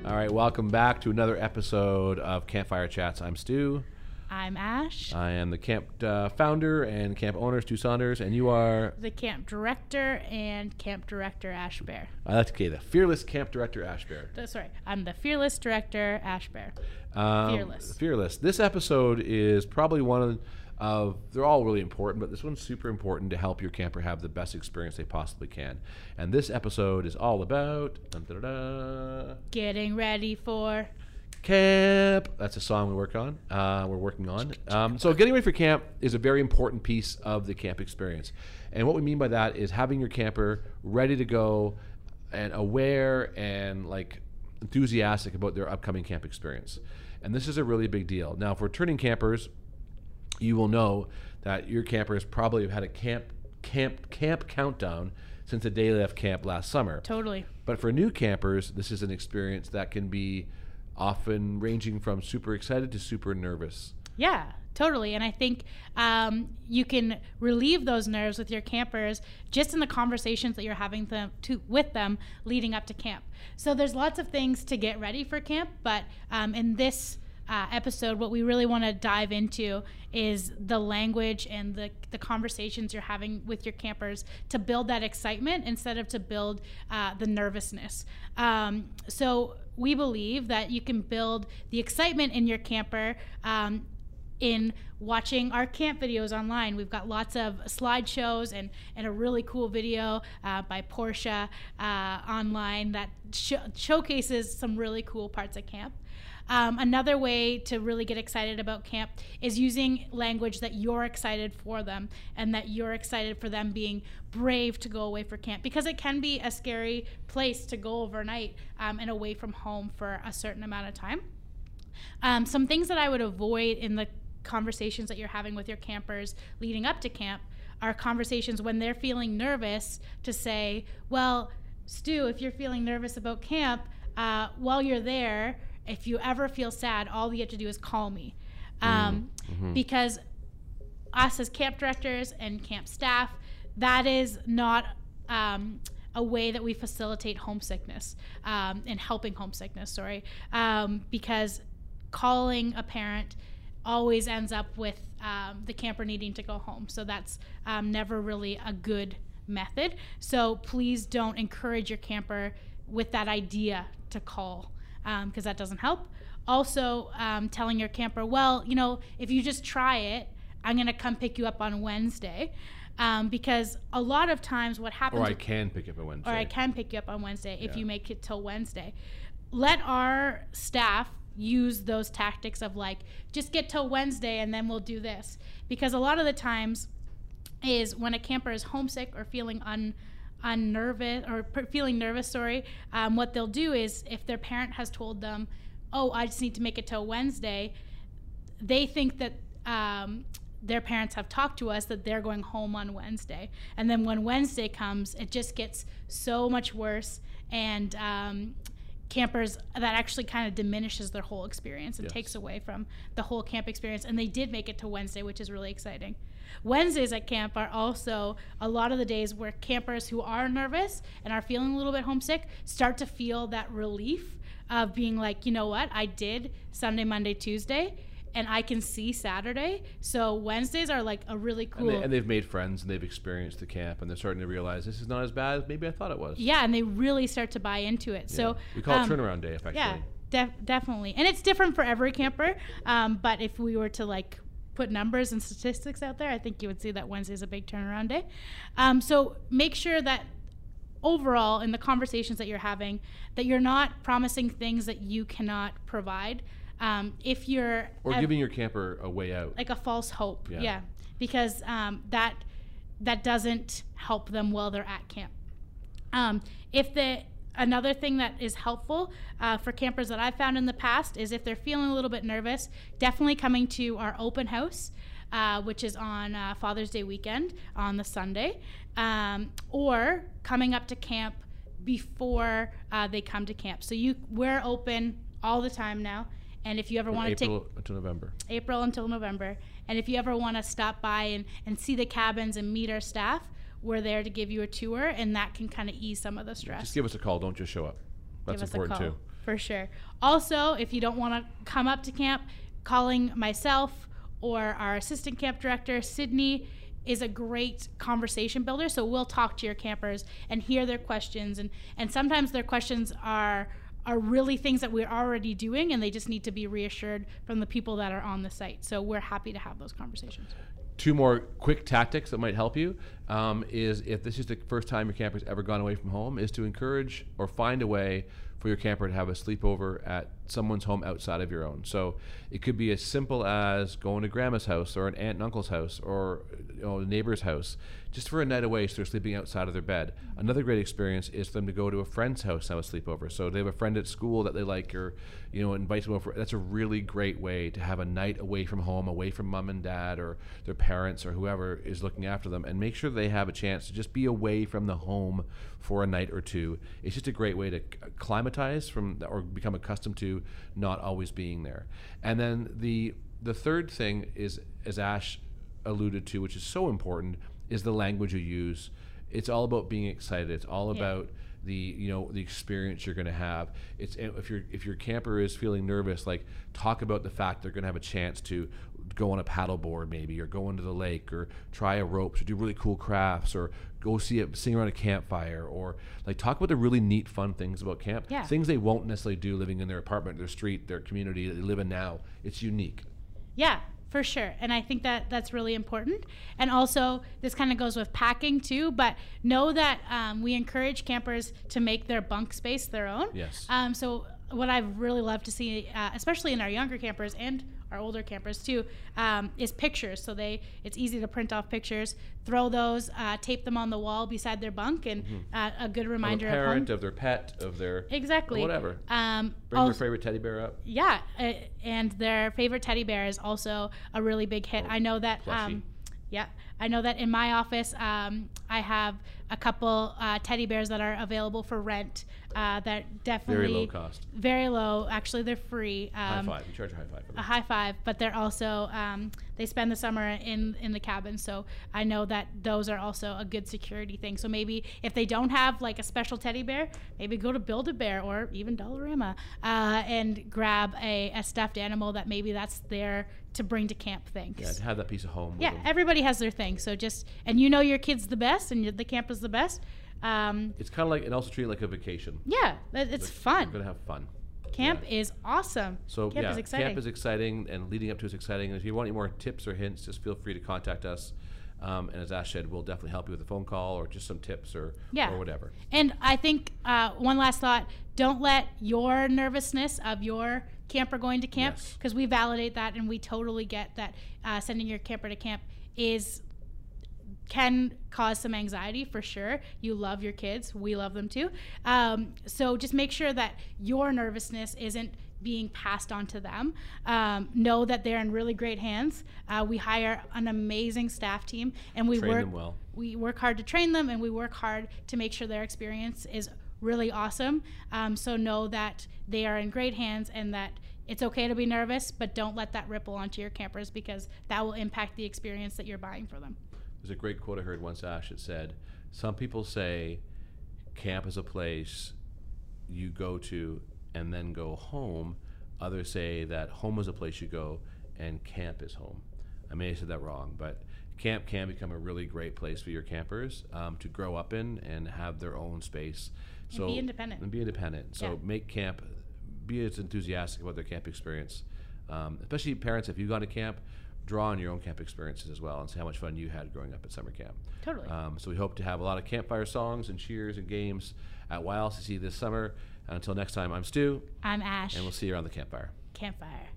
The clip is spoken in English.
All right, welcome back to another episode of Campfire Chats. I'm Stu. I'm Ash. I am the camp founder and camp owner, Stu Saunders, and you are... The camp director and camp director, Ash Bear. Okay, the fearless camp director, Ash Bear. Sorry, I'm the fearless director, Ash Bear. Fearless. This episode is probably one of... They're all really important, but this one's super important to help your camper have the best experience they possibly can. And this episode is all about... Getting ready for... Camp. That's a song we're working on. So getting ready for camp is a very important piece of the camp experience. And what we mean by that is having your camper ready to go and aware and like enthusiastic about their upcoming camp experience. And this is a really big deal. Now, for returning campers, you will know that your campers probably have had a camp countdown since the day they left camp last summer. Totally. But for new campers, this is an experience that can be often ranging from super excited to super nervous. Yeah, totally. And I think you can relieve those nerves with your campers just in the conversations that you're having with them leading up to camp. So there's lots of things to get ready for camp, but in this episode, what we really want to dive into is the language and the conversations you're having with your campers to build that excitement instead of to build the nervousness. So we believe that you can build the excitement in your camper in watching our camp videos online. We've got lots of slideshows and a really cool video by Portia online that showcases some really cool parts of camp. Another way to really get excited about camp is using language that you're excited for them and that you're excited for them being brave to go away for camp, because it can be a scary place to go overnight and away from home for a certain amount of time. Some things that I would avoid in the conversations that you're having with your campers leading up to camp are conversations when they're feeling nervous to say, well, Stu, if you're feeling nervous about camp, while you're there, if you ever feel sad, all you have to do is call me. Because us as camp directors and camp staff, that is not a way that we facilitate homesickness and helping homesickness, because calling a parent always ends up with the camper needing to go home. So that's never really a good method. So please don't encourage your camper with that idea to call, because that doesn't help. Also, telling your camper, well, if you just try it, I'm going to come pick you up on Wednesday. Because a lot of times what happens... Or I can pick you up on Wednesday. Or I can pick you up on Wednesday if you make it till Wednesday. Let our staff use those tactics of like, just get till Wednesday and then we'll do this. Because a lot of the times is when a camper is homesick or feeling feeling nervous, what they'll do is if their parent has told them, oh, I just need to make it till Wednesday, they think that their parents have talked to us that they're going home on Wednesday. And then when Wednesday comes, it just gets so much worse, and campers, that actually kind of diminishes their whole experience and takes away from the whole camp experience. And they did make it to Wednesday, which is really exciting. Wednesdays at camp are also a lot of the days where campers who are nervous and are feeling a little bit homesick start to feel that relief of being like, you know what, I did Sunday, Monday, Tuesday, and I can see Saturday. So Wednesdays are like a really cool... And they've made friends and they've experienced the camp and they're starting to realize this is not as bad as maybe I thought it was. Yeah, and they really start to buy into it. Yeah. So we call it turnaround day, effectively. Yeah, definitely. And it's different for every camper. But if we were to like put numbers and statistics out there, I think you would see that Wednesday is a big turnaround day. So make sure that overall in the conversations that you're having, that you're not promising things that you cannot provide. If you're... Or giving your camper a way out. Like a false hope, yeah. Because that doesn't help them while they're at camp. Another thing that is helpful for campers that I've found in the past is if they're feeling a little bit nervous, definitely coming to our open house, which is on Father's Day weekend on the Sunday, or coming up to camp before they come to camp. So we're open all the time now. And if you ever want to take... April until November. And if you ever want to stop by and see the cabins and meet our staff, we're there to give you a tour, and that can kind of ease some of the stress. Just give us a call. Don't just show up. That's important too. For sure. Also, if you don't want to come up to camp, calling myself or our assistant camp director, Sydney, is a great conversation builder. So we'll talk to your campers and hear their questions. And sometimes their questions are really things that we're already doing, and they just need to be reassured from the people that are on the site. So we're happy to have those conversations. 2 more quick tactics that might help you is, if this is the first time your camper's ever gone away from home, is to encourage or find a way for your camper to have a sleepover at someone's home outside of your own. So it could be as simple as going to grandma's house or an aunt and uncle's house or a neighbor's house just for a night away, so they're sleeping outside of their bed. Another great experience is for them to go to a friend's house and have a sleepover. So they have a friend at school that they like, or invite them over. That's a really great way to have a night away from home, away from mom and dad or their parents or whoever is looking after them, and make sure they have a chance to just be away from the home for a night or two. It's just a great way to acclimatize from or become accustomed to not always being there. And then the third thing is, as Ash alluded to, which is so important, is the language you use. It's all about being excited. It's all about the experience you're going to have. It's if your camper is feeling nervous, like, talk about the fact they're going to have a chance to go on a paddleboard maybe, or go into the lake, or try a ropes, or do really cool crafts, or go sing around a campfire, or like talk about the really neat, fun things about camp. Yeah. Things they won't necessarily do living in their apartment, their street, their community that they live in now. It's unique. Yeah, for sure. And I think that that's really important. And also, this kind of goes with packing too, but know that we encourage campers to make their bunk space their own. Yes. So what I've really loved to see, especially in our younger campers and our older campers too, is pictures. So it's easy to print off pictures, throw those, tape them on the wall beside their bunk, and a good reminder of a parent, of home. of their pet, of their Exactly. whatever. Bring Also, their favorite teddy bear up. yeah, and their favorite teddy bear is also a really big hit. I know that. Plushie. Yeah, I know that in my office, I have a couple teddy bears that are available for rent. That definitely Very low cost. Very low. Actually, they're free. High five. You charge a high five for them. A high five, but they're also they spend the summer in the cabin, so I know that those are also a good security thing. So maybe if they don't have like a special teddy bear, maybe go to Build-A-Bear or even Dollarama and grab a stuffed animal that maybe that's there to bring to camp. Yeah, to have that piece of home. Yeah, with them. everybody has their thing. So and your kid's the best, and the camp is the best. It's kind of like, and also treat it like a vacation. Yeah, it's Like, fun. You're gonna have fun. Camp is awesome. So camp is exciting. camp is exciting, and leading up to is exciting. And if you want any more tips or hints, just feel free to contact us. And as Ash said, we'll definitely help you with a phone call or just some tips or whatever. And I think one last thought: don't let your nervousness of your camper going to camp, because we validate that and we totally get that sending your camper to camp can cause some anxiety for sure. You love your kids. We love them too. So just make sure that your nervousness isn't being passed on to them. Know that they're in really great hands. We hire an amazing staff team, and we Train them well. We work hard to train them, and we work hard to make sure their experience is really awesome. So know that they are in great hands, and that it's okay to be nervous, but don't let that ripple onto your campers, because that will impact the experience that you're buying for them. There's a great quote I heard once, Ash. It said, "Some people say camp is a place you go to and then go home. Others say that home is a place you go and camp is home." I may have said that wrong, but camp can become a really great place for your campers to grow up in and have their own space. And be independent. And be independent. So make camp, be as enthusiastic about their camp experience. Especially parents, if you've gone to camp, draw on your own camp experiences as well and see how much fun you had growing up at summer camp. Totally. So we hope to have a lot of campfire songs and cheers and games at YLCC this summer. Until next time, I'm Stu. I'm Ash. And we'll see you around the campfire. Campfire.